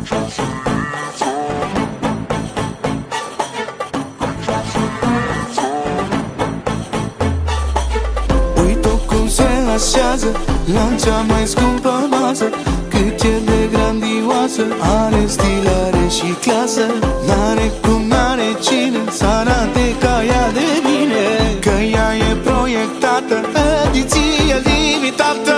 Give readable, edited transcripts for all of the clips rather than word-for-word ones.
Uit-o cum se așează la cea mai scumpă masă, cât e de grandioasă, are stil, are și clasă. N-are cum, n-are cine să arate ca ea de bine, că ea e proiectată, ediție limitată.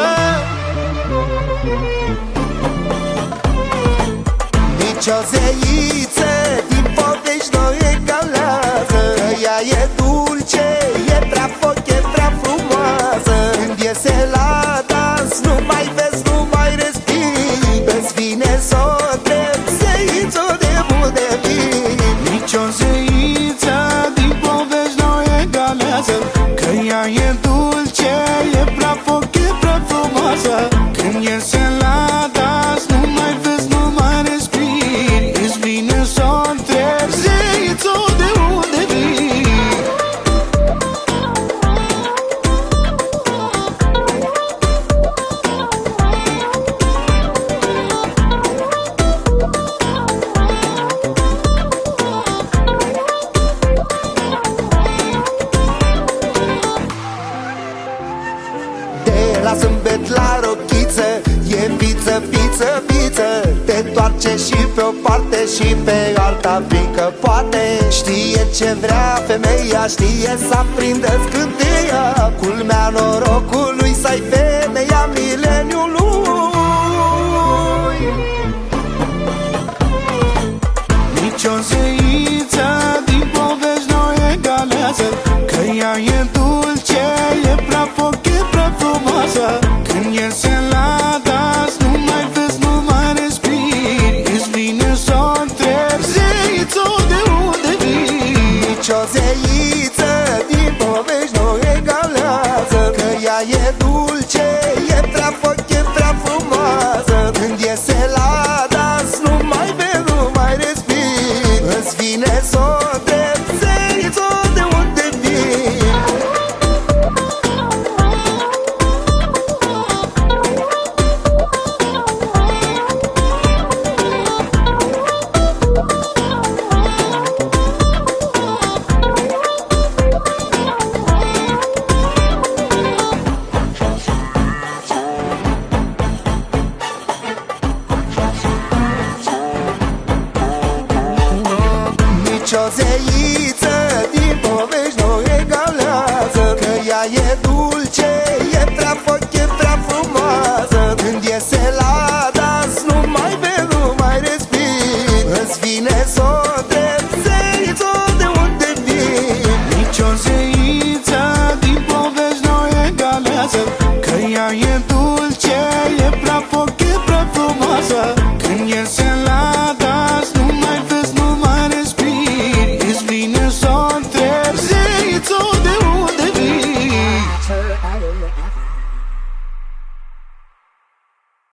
Nici o zeiță din povești nu egalează, că ea e dulce, e prea foc, e prea frumoasă. Când iese la dans, nu mai vezi, nu mai respiri, îți vine să o întrebi, zeiță de unde vii. Nici o zeiță din povești nu egalează, că ea e dulce, e prea foc, e prea frumoasă. Când iese la dans, nu mai vezi, nu mai respiri, îți vine să o întrebi, zeiță de unde vii. De la zâmbet la rochiță, e fiță, fiță, fiță, te întoarce și pe o parte și pe alta, fiindcă poate. Știe ce vrea femeia, știe să aprindă scânteia, culmea norocului să-i femeia mileniului. Nici o zeiță din povești nu egalează, că ea e dulce, e prea foc, e prea frumoasă. Când iese la dans, nu mai vezi, nu mai respiri, îți vine să o întrebi, zeiță de unde vii. Nici o zeiță